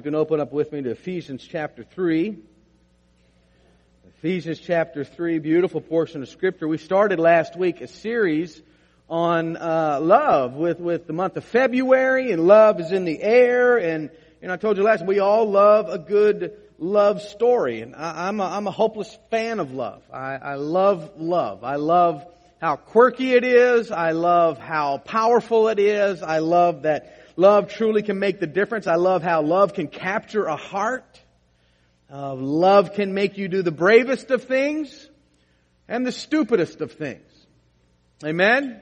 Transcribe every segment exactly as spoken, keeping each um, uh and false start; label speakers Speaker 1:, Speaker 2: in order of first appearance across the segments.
Speaker 1: can open up with me to Ephesians chapter three. Ephesians chapter three, beautiful portion of Scripture. We started last week a series on uh, love with, with the month of February, and love is in the air. And, and I told you last, we all love a good love story. And I, I'm, a, I'm a hopeless fan of love. I, I love love. I love how quirky it is. I love how powerful it is. I love that love truly can make the difference. I love how love can capture a heart. Uh, love can make you do the bravest of things and the stupidest of things. Amen?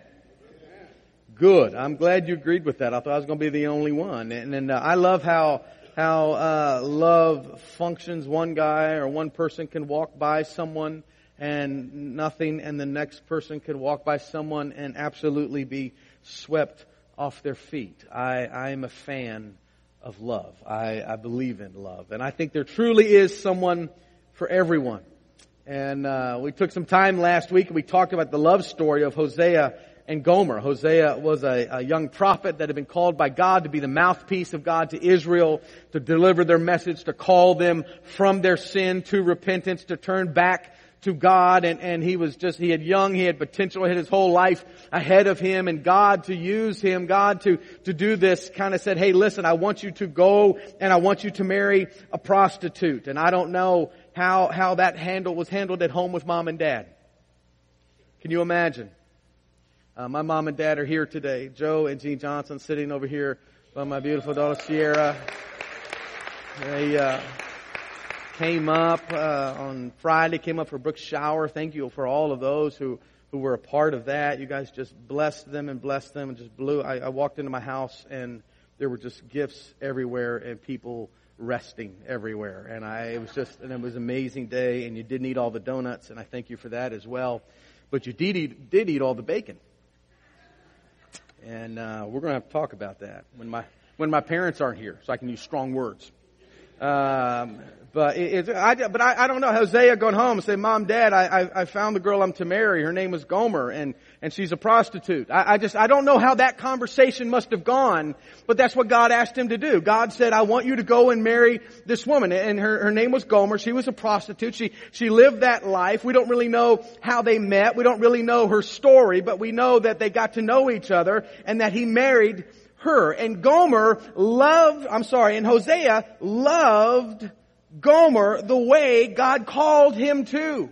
Speaker 1: Good. I'm glad you agreed with that. I thought I was going to be the only one. And, and uh, I love how how uh, love functions. One guy or one person can walk by someone and nothing, and the next person can walk by someone and absolutely be swept off their feet. I, I am a fan of love. I, I believe in love. And I think there truly is someone for everyone. And uh, we took some time last week and we talked about the love story of Hosea and Gomer. Hosea was a, a young prophet that had been called by God to be the mouthpiece of God to Israel, to deliver their message, to call them from their sin to repentance, to turn back to God. And, and he was just, he had young, he had potential, he had his whole life ahead of him, and God to use him, God to, to do this, kind of said, hey, listen, I want you to go and I want you to marry a prostitute. And I don't know how, how that handle was handled at home with mom and dad. Can you imagine? Uh, my mom and dad are here today. Joe and Jean Johnson sitting over here by my beautiful daughter Sierra. They, uh, came up uh, on Friday, came up for Brooks Shower. Thank you for all of those who, who were a part of that. You guys just blessed them and blessed them and just blew. I, I walked into my house and there were just gifts everywhere and people resting everywhere. And I, it was just, and it was an amazing day, and you didn't eat all the donuts, and I thank you for that as well. But you did eat, did eat all the bacon. And uh, we're going to have to talk about that when my, when my parents aren't here, so I can use strong words. Um, but it, it, I, but I, I don't know. Hosea going home and say, Mom, Dad, I, I, I found the girl I'm to marry. Her name was Gomer, and, and she's a prostitute. I, I just, I don't know how that conversation must have gone, but that's what God asked him to do. God said, I want you to go and marry this woman. And her, her name was Gomer. She was a prostitute. She, she lived that life. We don't really know how they met. We don't really know her story, but we know that they got to know each other and that he married her. And Gomer loved, I'm sorry, and Hosea loved Gomer the way God called him to.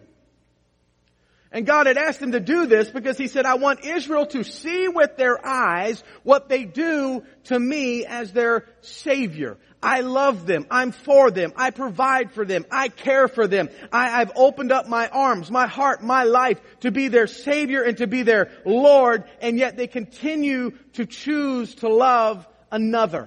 Speaker 1: And God had asked him to do this because he said, I want Israel to see with their eyes what they do to me as their Savior. I love them. I'm for them. I provide for them. I care for them. I, I've opened up my arms, my heart, my life to be their Savior and to be their Lord. And yet they continue to choose to love another.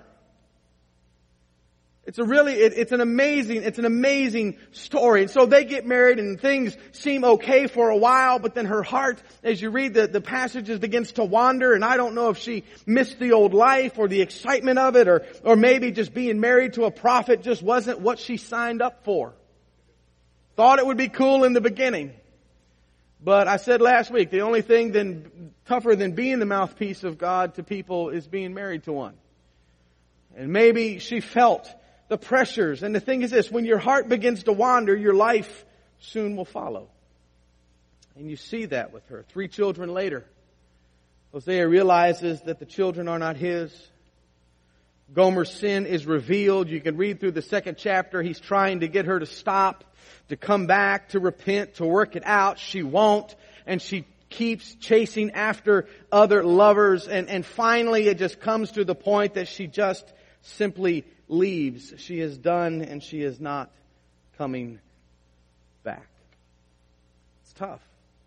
Speaker 1: It's a really, it, it's an amazing, it's an amazing story. And so they get married and things seem okay for a while, but then her heart, as you read the, the passages, begins to wander. And I don't know if she missed the old life or the excitement of it, or, or maybe just being married to a prophet just wasn't what she signed up for. Thought it would be cool in the beginning. But I said last week, the only thing then tougher than being the mouthpiece of God to people is being married to one. And maybe she felt the pressures. And the thing is this, when your heart begins to wander, your life soon will follow. And you see that with her. Three children later, Hosea realizes that the children are not his. Gomer's sin is revealed. You can read through the second chapter. He's trying to get her to stop, to come back, to repent, to work it out. She won't. And she keeps chasing after other lovers. And, and finally it just comes to the point that she just simply leaves. She is done and she is not coming back. It's tough.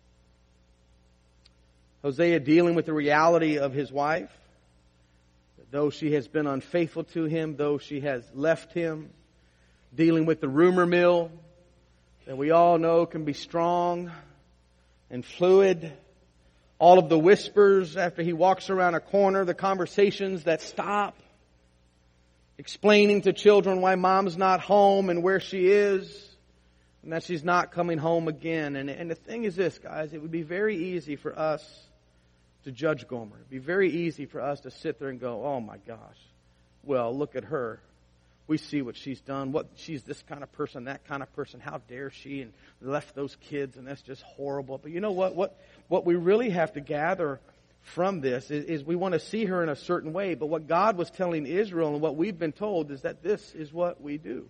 Speaker 1: Hosea dealing with the reality of his wife. Though she has been unfaithful to him, though she has left him. Dealing with the rumor mill that we all know can be strong and fluid. All of the whispers after he walks around a corner, the conversations that stop. Explaining to children why mom's not home and where she is, and that she's not coming home again. And, and the thing is this, guys, it would be very easy for us to judge Gomer. It would be very easy for us to sit there and go, oh my gosh, well, look at her. We see what she's done. What she's this kind of person, that kind of person. How dare she? And left those kids, and that's just horrible. But you know what? What what we really have to gather from this is, is we want to see her in a certain way. But what God was telling Israel and what we've been told is that this is what we do.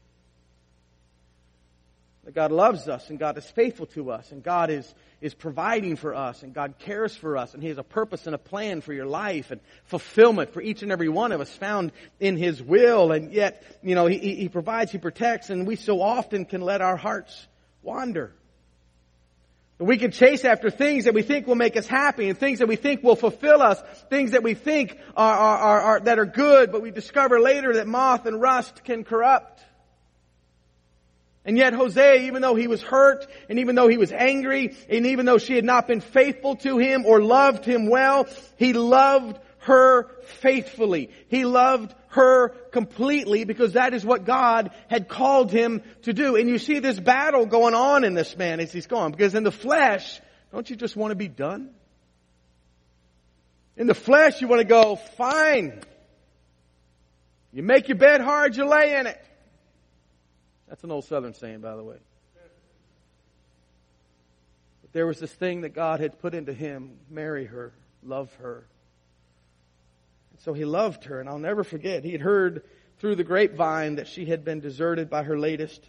Speaker 1: That God loves us and God is faithful to us and God is, is providing for us and God cares for us and He has a purpose and a plan for your life and fulfillment for each and every one of us found in His will. And yet, you know, He, He provides, He protects, and we so often can let our hearts wander. We can chase after things that we think will make us happy and things that we think will fulfill us, things that we think are, are, are, are that are good, but we discover later that moth and rust can corrupt. And yet Hosea, even though he was hurt, and even though he was angry, and even though she had not been faithful to him or loved him well, he loved her faithfully. He loved her completely because that is what God had called him to do. And you see this battle going on in this man as he's gone. Because in the flesh, don't you just want to be done? In the flesh, you want to go, fine. You make your bed hard, you lay in it. That's an old Southern saying, by the way. But there was this thing that God had put into him. Marry her. Love her. And so he loved her. And I'll never forget. He had heard through the grapevine that she had been deserted by her latest.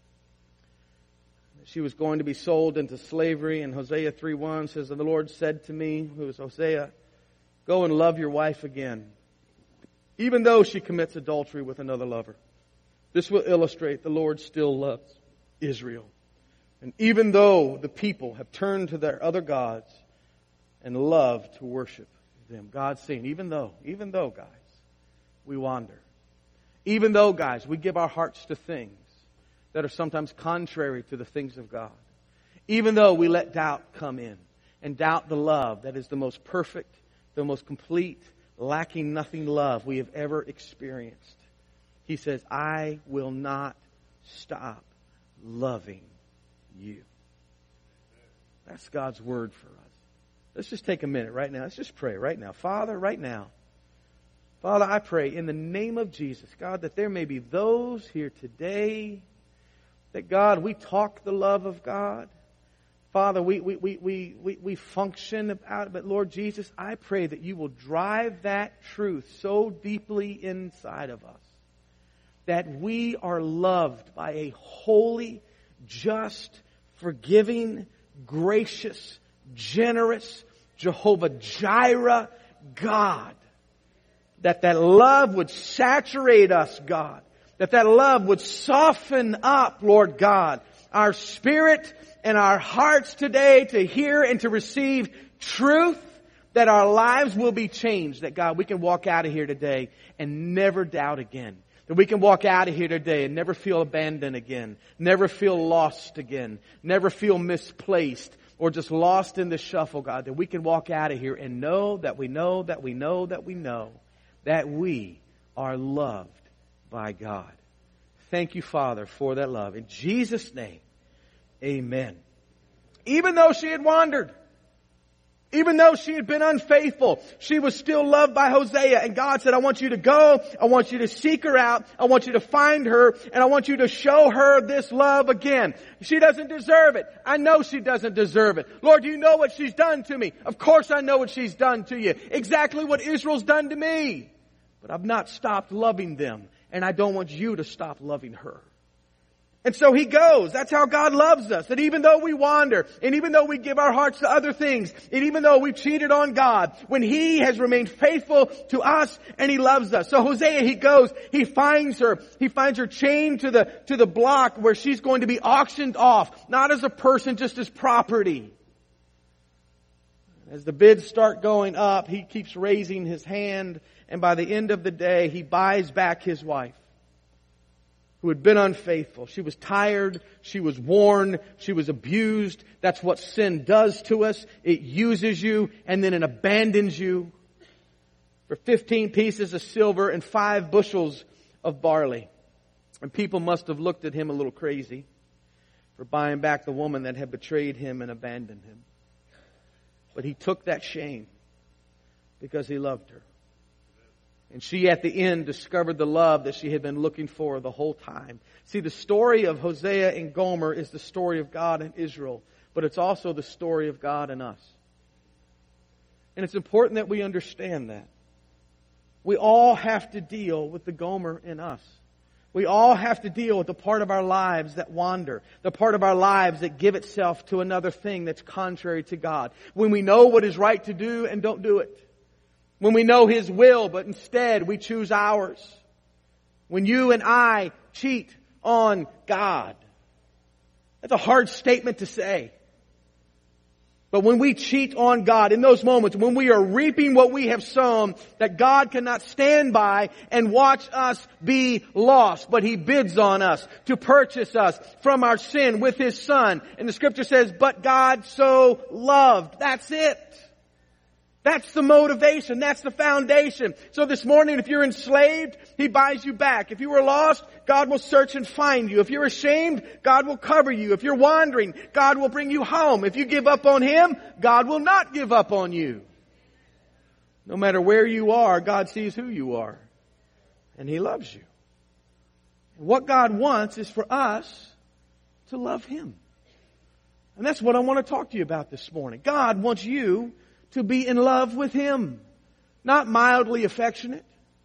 Speaker 1: She was going to be sold into slavery. And Hosea three one says, and the Lord said to me, who is Hosea, go and love your wife again, even though she commits adultery with another lover. This will illustrate the Lord still loves Israel. And even though the people have turned to their other gods and love to worship them, God's saying, even though, even though, guys, we wander, even though, guys, we give our hearts to things that are sometimes contrary to the things of God, even though we let doubt come in and doubt the love that is the most perfect, the most complete, lacking nothing love we have ever experienced, He says, I will not stop loving you. That's God's word for us. Let's just take a minute right now. Let's just pray right now. Father, right now. Father, I pray in the name of Jesus, God, that there may be those here today that, God, we talk the love of God. Father, we, we, we, we, we, we function about it. But Lord Jesus, I pray that you will drive that truth so deeply inside of us, that we are loved by a holy, just, forgiving, gracious, generous Jehovah Jireh God. That that love would saturate us, God. That that love would soften up, Lord God, our spirit and our hearts today to hear and to receive truth, that our lives will be changed. That, God, we can walk out of here today and never doubt again. That we can walk out of here today and never feel abandoned again. Never feel lost again. Never feel misplaced or just lost in the shuffle, God. That we can walk out of here and know that we know that we know that we know that we are loved by God. Thank you, Father, for that love. In Jesus' name, amen. Even though she had wandered, even though she had been unfaithful, she was still loved by Hosea. And God said, I want you to go. I want you to seek her out. I want you to find her. And I want you to show her this love again. She doesn't deserve it. I know she doesn't deserve it. Lord, do you know what she's done to me? Of course I know what she's done to you. Exactly what Israel's done to me. But I've not stopped loving them. And I don't want you to stop loving her. And so he goes. That's how God loves us. That even though we wander, and even though we give our hearts to other things, and even though we've cheated on God, when He has remained faithful to us and He loves us. So Hosea, he goes, he finds her, he finds her chained to the, to the block where she's going to be auctioned off, not as a person, just as property. As the bids start going up, he keeps raising his hand, and by the end of the day, he buys back his wife, who had been unfaithful. She was tired. She was worn. She was abused. That's what sin does to us. It uses you and then it abandons you for fifteen pieces of silver and five bushels of barley. And people must have looked at him a little crazy for buying back the woman that had betrayed him and abandoned him. But he took that shame because he loved her. And she at the end discovered the love that she had been looking for the whole time. See, the story of Hosea and Gomer is the story of God and Israel, but it's also the story of God and us. And it's important that we understand that. We all have to deal with the Gomer in us. We all have to deal with the part of our lives that wander, the part of our lives that give itself to another thing that's contrary to God. When we know what is right to do and don't do it. When we know His will, but instead we choose ours. When you and I cheat on God. That's a hard statement to say. But when we cheat on God, in those moments, when we are reaping what we have sown, that God cannot stand by and watch us be lost, but He bids on us to purchase us from our sin with His Son. And the Scripture says, but God so loved. That's it. That's the motivation. That's the foundation. So this morning, if you're enslaved, He buys you back. If you were lost, God will search and find you. If you're ashamed, God will cover you. If you're wandering, God will bring you home. If you give up on Him, God will not give up on you. No matter where you are, God sees who you are. And He loves you. What God wants is for us to love Him. And that's what I want to talk to you about this morning. God wants you to be in love with Him. Not mildly affectionate.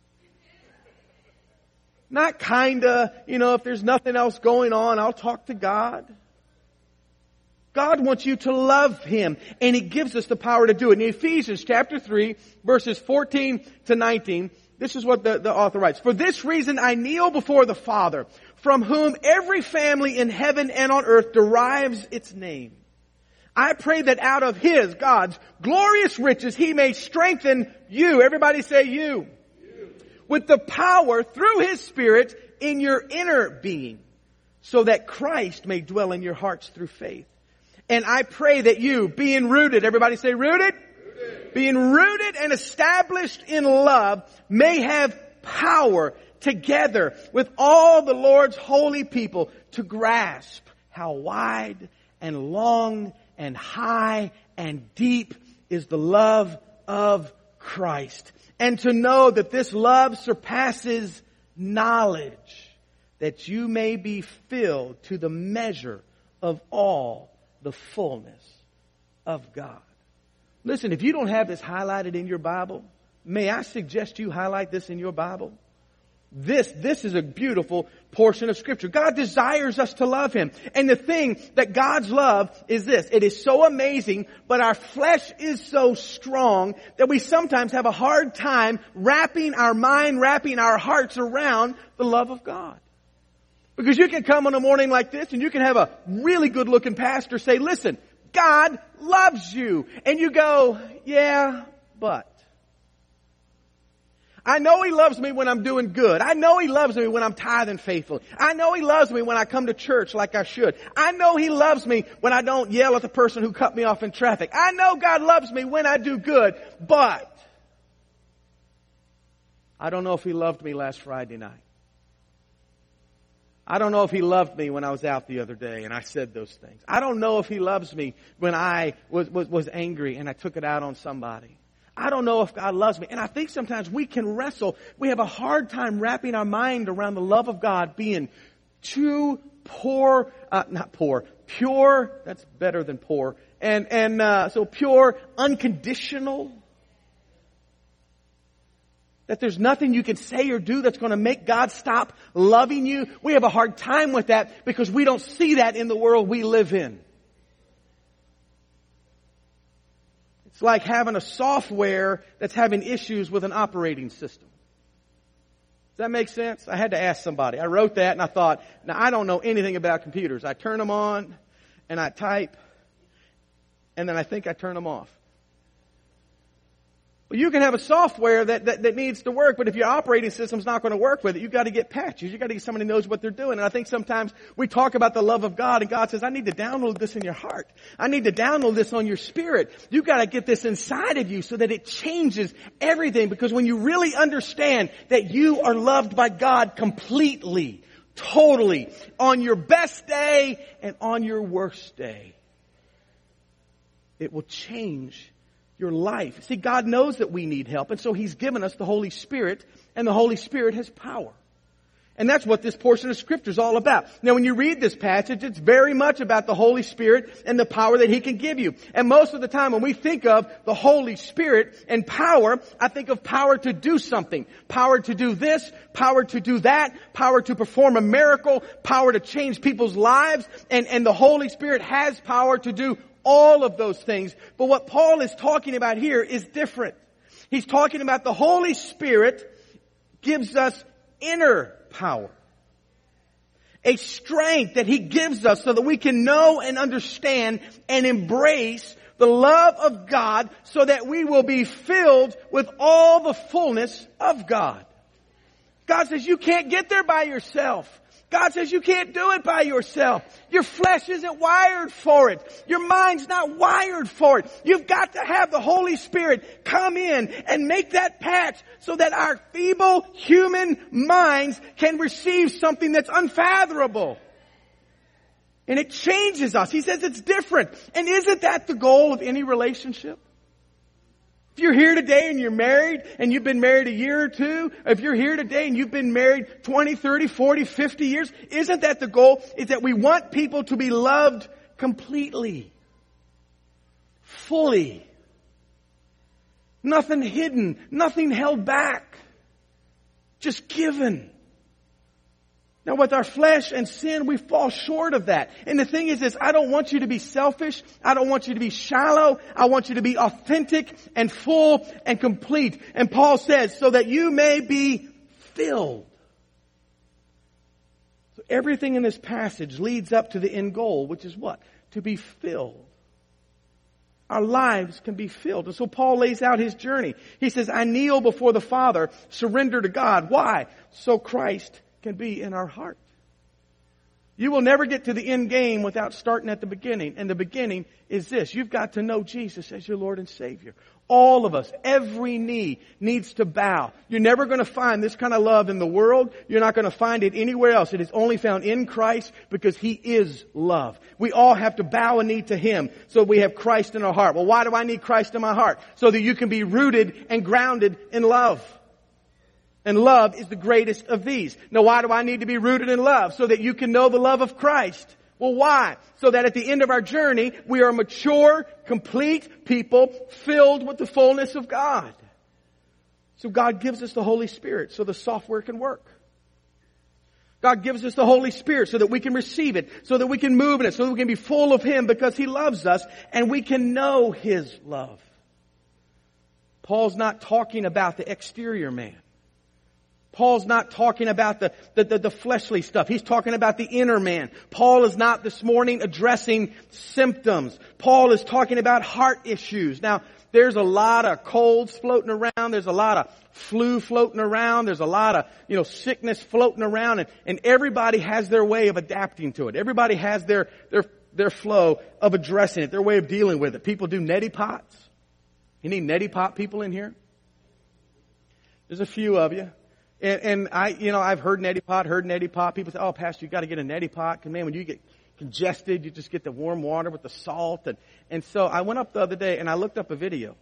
Speaker 1: Not kinda, you know, if there's nothing else going on, I'll talk to God. God wants you to love Him, and He gives us the power to do it. In Ephesians chapter three, verses fourteen to nineteen, this is what the, the author writes. For this reason I kneel before the Father, from whom every family in heaven and on earth derives its name. I pray that out of His, God's glorious riches, He may strengthen you. Everybody say you. You. With the power through His Spirit in your inner being, so that Christ may dwell in your hearts through faith. And I pray that you, being rooted, everybody say rooted? Rooted. Being rooted and established in love, may have power together with all the Lord's holy people to grasp how wide and long and high and deep is the love of Christ. And to know that this love surpasses knowledge, that you may be filled to the measure of all the fullness of God. Listen, if you don't have this highlighted in your Bible, may I suggest you highlight this in your Bible? This, this is a beautiful portion of Scripture. God desires us to love Him. And the thing that God's love is this. It is so amazing, but our flesh is so strong that we sometimes have a hard time wrapping our mind, wrapping our hearts around the love of God. Because you can come on a morning like this and you can have a really good looking pastor say, listen, God loves you. And you go, yeah, but. I know He loves me when I'm doing good. I know He loves me when I'm tithing faithful. I know He loves me when I come to church like I should. I know He loves me when I don't yell at the person who cut me off in traffic. I know God loves me when I do good, but I don't know if He loved me last Friday night. I don't know if He loved me when I was out the other day and I said those things. I don't know if He loves me when I was, was, was angry and I took it out on somebody. I don't know if God loves me. And I think sometimes we can wrestle. We have a hard time wrapping our mind around the love of God being too poor, uh, not poor, pure. That's better than poor. And, and, uh, so pure, unconditional. That there's nothing you can say or do that's going to make God stop loving you. We have a hard time with that because we don't see that in the world we live in. It's like having a software that's having issues with an operating system. Does that make sense? I had to ask somebody. I wrote that and I thought, now I don't know anything about computers. I turn them on and I type and then I think I turn them off. Well, you can have a software that, that, that needs to work, but if your operating system's not going to work with it, you've got to get patches. You've got to get somebody who knows what they're doing. And I think sometimes we talk about the love of God, and God says, I need to download this in your heart. I need to download this on your spirit. You've got to get this inside of you so that it changes everything. Because when you really understand that you are loved by God completely, totally, on your best day and on your worst day, it will change your life. See, God knows that we need help, and so He's given us the Holy Spirit, and the Holy Spirit has power. And that's what this portion of Scripture is all about. Now, when you read this passage, it's very much about the Holy Spirit and the power that He can give you. And most of the time when we think of the Holy Spirit and power, I think of power to do something. Power to do this, power to do that, power to perform a miracle, power to change people's lives. And, and the Holy Spirit has power to do all of those things. But what Paul is talking about here is different. He's talking about the Holy Spirit gives us inner power. A strength that He gives us so that we can know and understand and embrace the love of God so that we will be filled with all the fullness of God. God says you can't get there by yourself. God says you can't do it by yourself. Your flesh isn't wired for it. Your mind's not wired for it. You've got to have the Holy Spirit come in and make that patch so that our feeble human minds can receive something that's unfathomable. And it changes us. He says it's different. And isn't that the goal of any relationship? If you're here today and you're married and you've been married a year or two, if you're here today and you've been married twenty, thirty, forty, fifty years, isn't that the goal? Is that we want people to be loved completely, fully, nothing hidden, nothing held back, just given. Now with our flesh and sin, we fall short of that. And the thing is this, I don't want you to be selfish. I don't want you to be shallow. I want you to be authentic and full and complete. And Paul says, so that you may be filled. So everything in this passage leads up to the end goal, which is what? To be filled. Our lives can be filled. And so Paul lays out his journey. He says, I kneel before the Father, surrender to God. Why? So Christ can be in our heart. You will never get to the end game without starting at the beginning. And the beginning is this. You've got to know Jesus as your Lord and Savior. All of us, every knee needs to bow. You're never going to find this kind of love in the world. You're not going to find it anywhere else. It is only found in Christ because He is love. We all have to bow a knee to Him so we have Christ in our heart. Well, why do I need Christ in my heart? So that you can be rooted and grounded in love. And love is the greatest of these. Now, why do I need to be rooted in love? So that you can know the love of Christ. Well, why? So that at the end of our journey, we are mature, complete people filled with the fullness of God. So God gives us the Holy Spirit so the software can work. God gives us the Holy Spirit so that we can receive it, so that we can move in it, so that we can be full of Him because He loves us and we can know His love. Paul's not talking about the exterior man. Paul's not talking about the, the, the, the fleshly stuff. He's talking about the inner man. Paul is not this morning addressing symptoms. Paul is talking about heart issues. Now, there's a lot of colds floating around. There's a lot of flu floating around. There's a lot of, you know, sickness floating around. And, and everybody has their way of adapting to it. Everybody has their, their, their flow of addressing it, their way of dealing with it. People do neti pots. You need neti pot people in here? There's a few of you. And, and I, you know, I've heard neti pot, heard neti pot. People say, oh, Pastor, you got to get a neti pot. Because, man, when you get congested, you just get the warm water with the salt. And, and so I went up the other day and I looked up a video.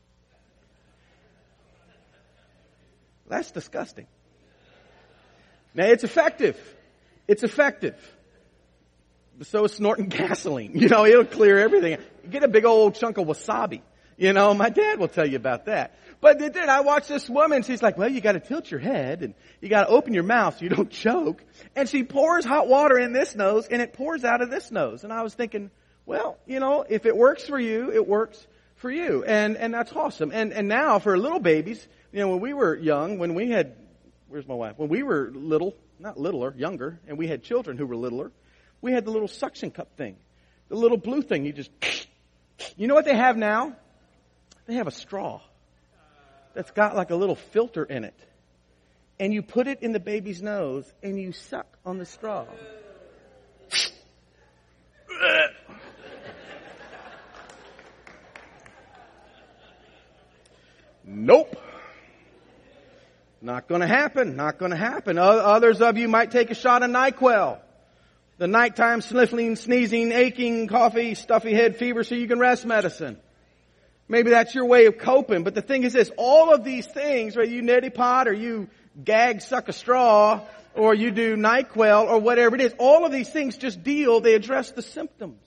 Speaker 1: That's disgusting. Now, it's effective. It's effective. But so is snorting gasoline. You know, it'll clear everything. You get a big old chunk of wasabi. You know, my dad will tell you about that. But then I watched this woman. She's like, well, you got to tilt your head and you got to open your mouth so you don't choke. And she pours hot water in this nose and it pours out of this nose. And I was thinking, well, you know, if it works for you, it works for you. And, and that's awesome. And, and now for little babies, you know, when we were young, when we had, where's my wife? When we were little, not littler, younger, and we had children who were littler, we had the little suction cup thing, the little blue thing. You just, you know what they have now? They have a straw that's got like a little filter in it. And you put it in the baby's nose and you suck on the straw. Nope. Not going to happen. Not going to happen. Others of you might take a shot of NyQuil. The nighttime sniffling, sneezing, aching, coughy, stuffy head fever so you can rest medicine. Maybe that's your way of coping. But the thing is this, all of these things, whether you neti pot or you gag, suck a straw, or you do NyQuil or whatever it is, all of these things just deal, they address the symptoms.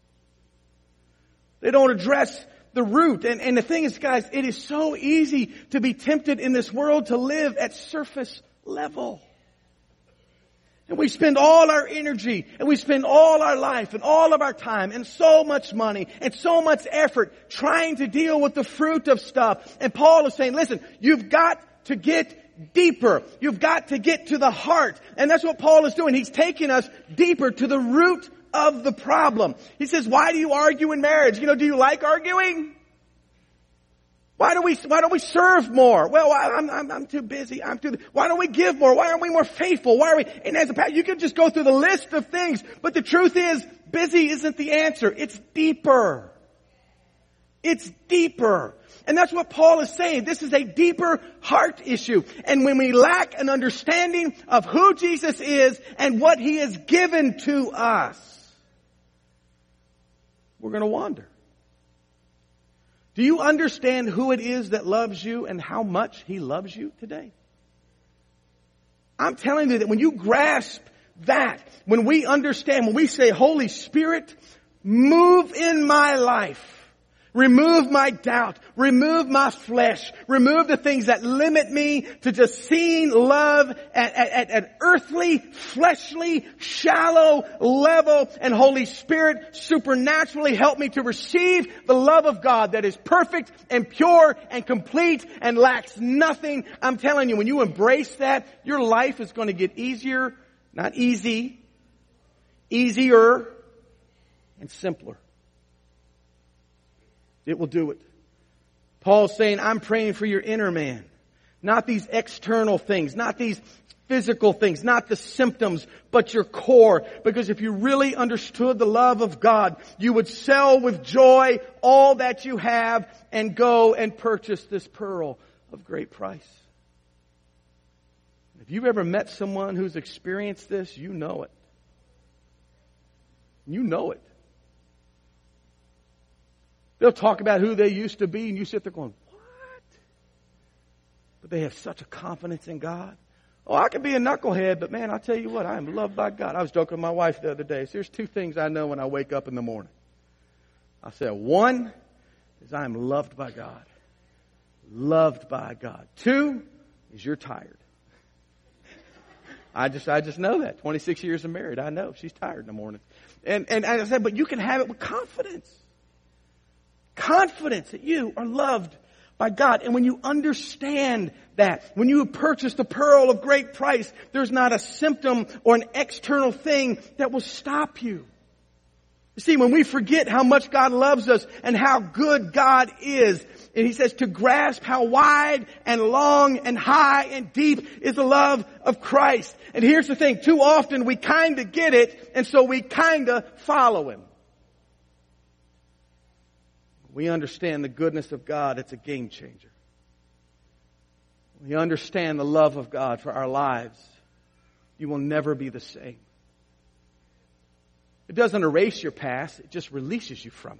Speaker 1: They don't address the root. And, and the thing is, guys, it is so easy to be tempted in this world to live at surface level. And we spend all our energy and we spend all our life and all of our time and so much money and so much effort trying to deal with the fruit of stuff. And Paul is saying, listen, you've got to get deeper. You've got to get to the heart. And that's what Paul is doing. He's taking us deeper to the root of the problem. He says, why do you argue in marriage? You know, do you like arguing? Why do we, why don't we serve more? Well, I'm, I'm, I'm too busy. I'm too, why don't we give more? Why aren't we more faithful? Why are we, and as a pastor, you can just go through the list of things, but the truth is, busy isn't the answer. It's deeper. It's deeper. And that's what Paul is saying. This is a deeper heart issue. And when we lack an understanding of who Jesus is and what He has given to us, we're going to wander. Do you understand who it is that loves you and how much He loves you today? I'm telling you that when you grasp that, when we understand, when we say, Holy Spirit, move in my life. Remove my doubt. Remove my flesh. Remove the things that limit me to just seeing love at, at, at an earthly, fleshly, shallow level. And Holy Spirit, supernaturally help me to receive the love of God that is perfect and pure and complete and lacks nothing. I'm telling you, when you embrace that, your life is going to get easier, not easy, easier, and simpler. It will do it. Paul's saying, I'm praying for your inner man. Not these external things, not these physical things, not the symptoms, but your core. Because if you really understood the love of God, you would sell with joy all that you have and go and purchase this pearl of great price. If you've ever met someone who's experienced this, you know it. You know it. They'll talk about who they used to be, and you sit there going, what? But they have such a confidence in God. Oh, I can be a knucklehead, but man, I'll tell you what, I am loved by God. I was joking with my wife the other day. So there's two things I know when I wake up in the morning. I said, one is I am loved by God. Loved by God. Two is you're tired. I just, I just know that. twenty-six years of married, I know she's tired in the morning. And, and I said, but you can have it with confidence. Confidence that you are loved by God. And when you understand that, when you have purchased a pearl of great price, there's not a symptom or an external thing that will stop you. You see, when we forget how much God loves us and how good God is, and He says to grasp how wide and long and high and deep is the love of Christ. And here's the thing, too often we kind of get it, and so we kind of follow Him. We understand the goodness of God, it's a game changer. We understand the love of God for our lives. You will never be the same. It doesn't erase your past, it just releases you from it.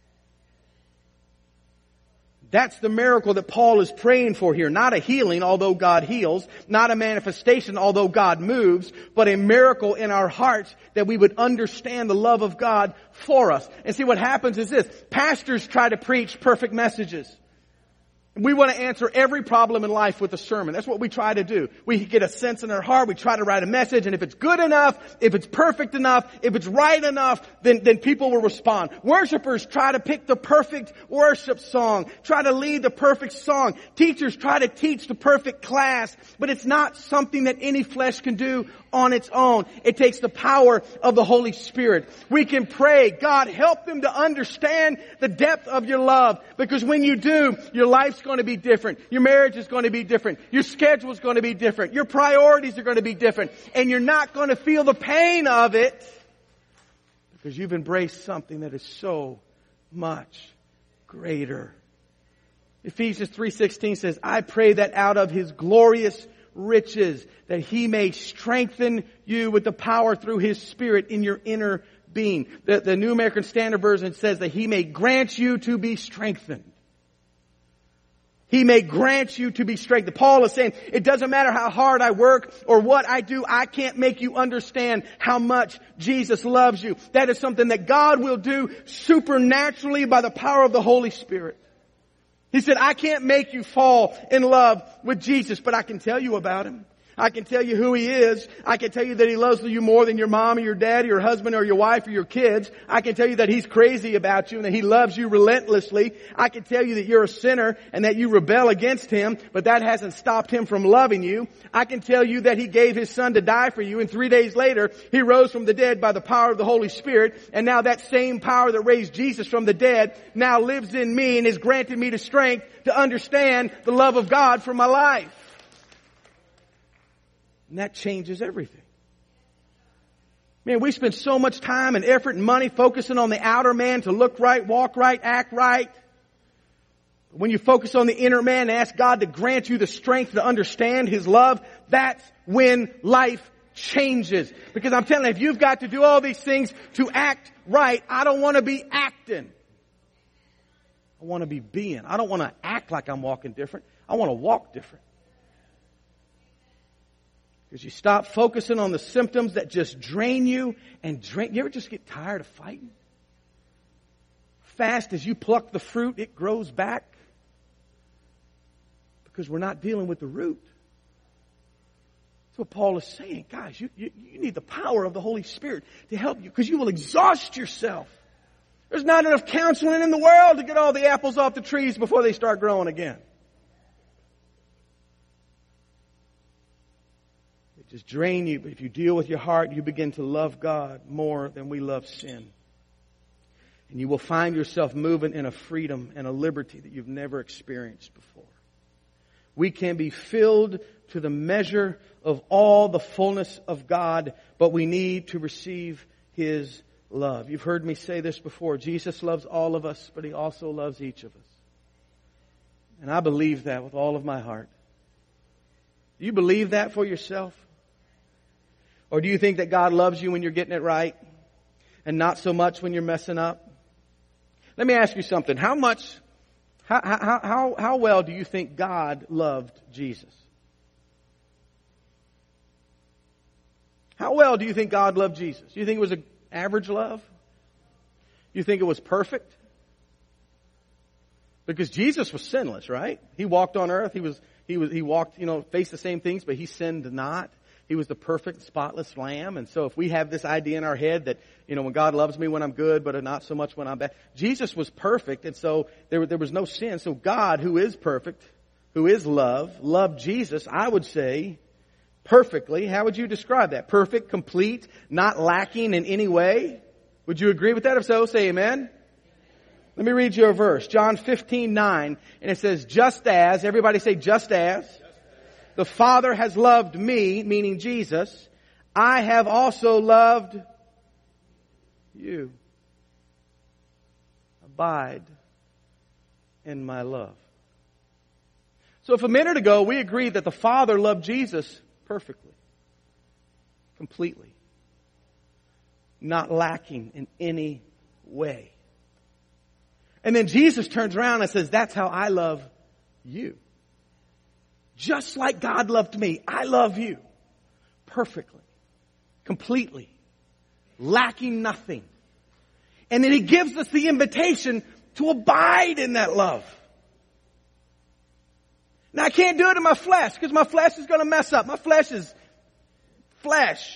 Speaker 1: That's the miracle that Paul is praying for here. Not a healing, although God heals. Not a manifestation, although God moves. But a miracle in our hearts that we would understand the love of God for us. And see, what happens is this. Pastors try to preach perfect messages. We want to answer every problem in life with a sermon. That's what we try to do. We get a sense in our heart. We try to write a message. And if it's good enough, if it's perfect enough, if it's right enough, then, then people will respond. Worshipers try to pick the perfect worship song. Try to lead the perfect song. Teachers try to teach the perfect class. But it's not something that any flesh can do on its own. It takes the power of the Holy Spirit. We can pray, God, help them to understand the depth of your love. Because when you do, your life's going to be different. Your marriage is going to be different. Your schedule is going to be different. Your priorities are going to be different. And you're not going to feel the pain of it because you've embraced something that is so much greater. Ephesians three sixteen says, I pray that out of His glorious riches that He may strengthen you with the power through His Spirit in your inner being. The, the New American Standard Version says that He may grant you to be strengthened. He may grant you to be strengthened. Paul is saying, it doesn't matter how hard I work or what I do, I can't make you understand how much Jesus loves you. That is something that God will do supernaturally by the power of the Holy Spirit. He said, I can't make you fall in love with Jesus, but I can tell you about Him. I can tell you who He is. I can tell you that He loves you more than your mom or your dad or your husband or your wife or your kids. I can tell you that He's crazy about you and that He loves you relentlessly. I can tell you that you're a sinner and that you rebel against Him, but that hasn't stopped Him from loving you. I can tell you that He gave His Son to die for you, and three days later, He rose from the dead by the power of the Holy Spirit, and now that same power that raised Jesus from the dead now lives in me and has granted me the strength to understand the love of God for my life. And that changes everything. Man, we spend so much time and effort and money focusing on the outer man to look right, walk right, act right. When you focus on the inner man and ask God to grant you the strength to understand His love, that's when life changes. Because I'm telling you, if you've got to do all these things to act right, I don't want to be acting. I want to be being. I don't want to act like I'm walking different. I want to walk different. Because you stop focusing on the symptoms that just drain you and drain. You ever just get tired of fighting? Fast as you pluck the fruit, it grows back. Because we're not dealing with the root. That's what Paul is saying. Guys, you, you, you need the power of the Holy Spirit to help you, because you will exhaust yourself. There's not enough counseling in the world to get all the apples off the trees before they start growing again. Just drain you. But if you deal with your heart, you begin to love God more than we love sin. And you will find yourself moving in a freedom and a liberty that you've never experienced before. We can be filled to the measure of all the fullness of God, but we need to receive His love. You've heard me say this before. Jesus loves all of us, but He also loves each of us. And I believe that with all of my heart. Do you believe that for yourself? Or do you think that God loves you when you're getting it right and not so much when you're messing up? Let me ask you something. How much, how, how, how, how well do you think God loved Jesus? How well do you think God loved Jesus? Do you think it was an average love? Do you think it was perfect? Because Jesus was sinless, right? He walked on earth. He was, he was, he walked, you know, faced the same things, but He sinned not. He was the perfect, spotless lamb. And so if we have this idea in our head that, you know, when God loves me when I'm good, but not so much when I'm bad. Jesus was perfect, and so there, there was no sin. So God, who is perfect, who is love, loved Jesus, I would say, perfectly. How would you describe that? Perfect, complete, not lacking in any way? Would you agree with that? If so, say amen. Let me read you a verse. John fifteen nine. And it says, just as, everybody say just as. The Father has loved me, meaning Jesus, I have also loved you. Abide in my love. So if a minute ago we agreed that the Father loved Jesus perfectly, completely, not lacking in any way. And then Jesus turns around and says, that's how I love you. Just like God loved me, I love you perfectly, completely, lacking nothing. And then He gives us the invitation to abide in that love. Now I can't do it in my flesh because my flesh is going to mess up. My flesh is flesh.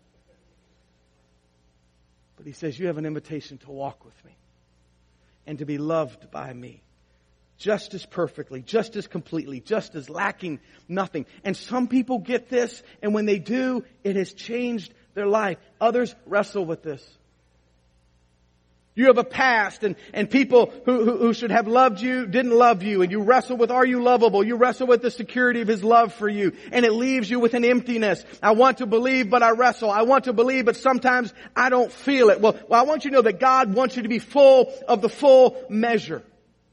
Speaker 1: But He says, you have an invitation to walk with me and to be loved by me. Just as perfectly, just as completely, just as lacking nothing. And some people get this, and when they do, it has changed their life. Others wrestle with this. You have a past, and, and people who, who, who should have loved you didn't love you, and you wrestle with, are you lovable? You wrestle with the security of His love for you, and it leaves you with an emptiness. I want to believe, but I wrestle. I want to believe, but sometimes I don't feel it. Well, well I want you to know that God wants you to be full of the full measure.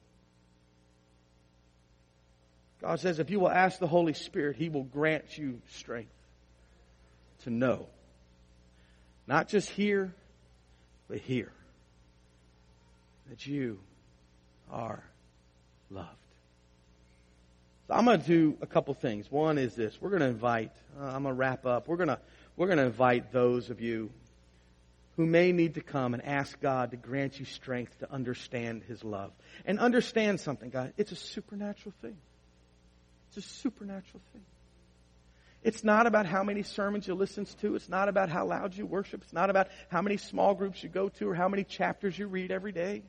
Speaker 1: God says if you will ask the Holy Spirit, He will grant you strength to know. Not just hear, but hear that you are loved. So I'm going to do a couple things. One is this. We're going to invite, uh, I'm going to wrap up. We're going to, we're going to invite those of you who may need to come and ask God to grant you strength to understand His love. And understand something, guys. It's a supernatural thing. It's a supernatural thing. It's not about how many sermons you listen to. It's not about how loud you worship. It's not about how many small groups you go to or how many chapters you read every day.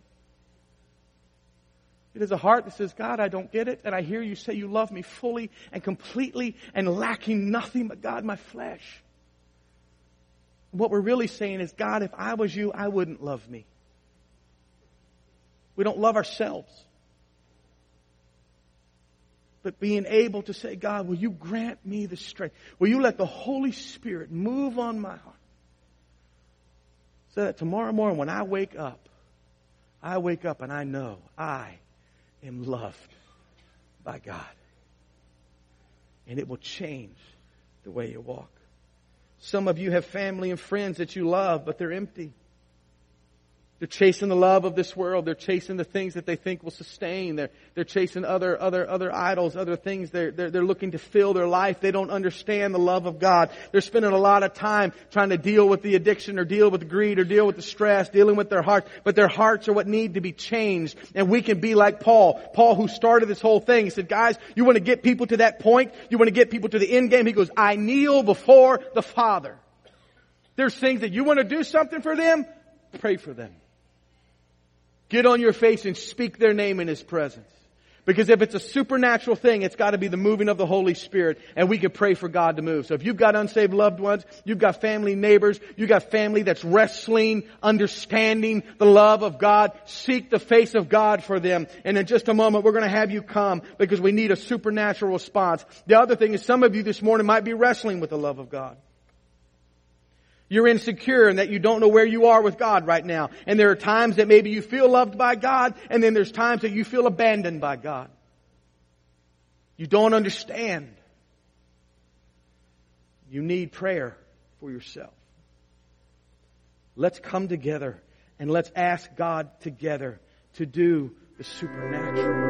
Speaker 1: It is a heart that says, God, I don't get it. And I hear you say you love me fully and completely and lacking nothing but, God, my flesh. What we're really saying is, God, if I was you, I wouldn't love me. We don't love ourselves. But being able to say, God, will you grant me the strength? Will you let the Holy Spirit move on my heart? So that tomorrow morning when I wake up, I wake up and I know I am loved by God. And it will change the way you walk. Some of you have family and friends that you love, but they're empty. They're chasing the love of this world. They're chasing the things that they think will sustain. They're, they're chasing other, other, other idols, other things. They're, they're, they're looking to fill their life. They don't understand the love of God. They're spending a lot of time trying to deal with the addiction or deal with the greed or deal with the stress, dealing with their heart. But their hearts are what need to be changed. And we can be like Paul. Paul, who started this whole thing, he said, guys, you want to get people to that point? You want to get people to the end game? He goes, I kneel before the Father. There's things that you want to do something for them, pray for them. Get on your face and speak their name in His presence. Because if it's a supernatural thing, it's got to be the moving of the Holy Spirit. And we can pray for God to move. So if you've got unsaved loved ones, you've got family, neighbors, you've got family that's wrestling, understanding the love of God, seek the face of God for them. And in just a moment, we're going to have you come because we need a supernatural response. The other thing is some of you this morning might be wrestling with the love of God. You're insecure and that you don't know where you are with God right now. And there are times that maybe you feel loved by God, and then there's times that you feel abandoned by God. You don't understand. You need prayer for yourself. Let's come together and let's ask God together to do the supernatural.